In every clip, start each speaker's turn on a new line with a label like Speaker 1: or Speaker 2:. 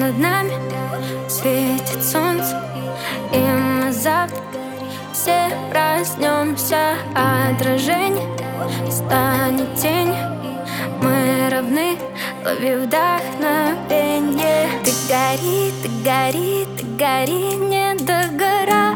Speaker 1: над нами светит солнце, и мы завтра все проснемся. Отражение станет тень, мы равны, лови вдохновенье. Ты гори, ты гори, ты гори, не догорай.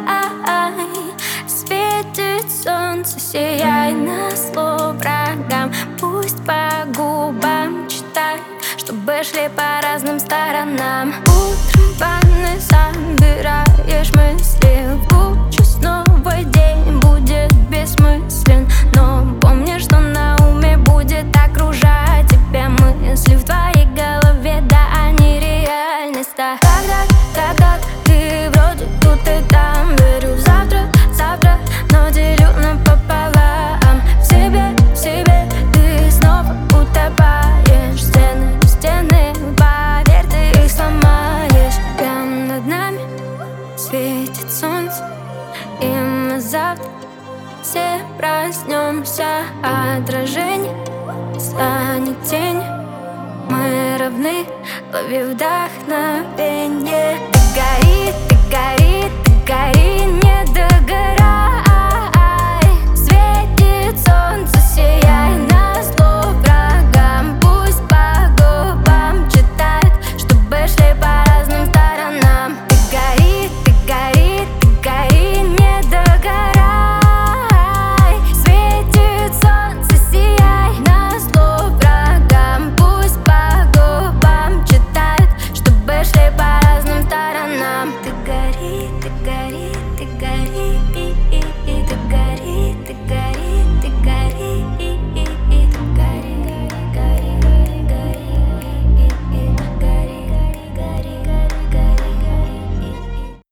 Speaker 1: Светит солнце, сияй на зло врагам. Пусть по губам читай, чтобы шли по разным сторонам. Утром в ванной собираешь мысли в кучу, снова день будет бессмыслен. Но помни, что на уме будет окружать тебя мысли в твоей голове, да, они реальность. А когда ты вроде тут и там, верю в завтра, но делю напополам. В себе ты снова утопаешь. Стены, поверь, ты их сломаешь. Прямо над нами светит солнце, и мы завтра все проснемся. Отражение станет тень, мы равны, лови вдохновенье.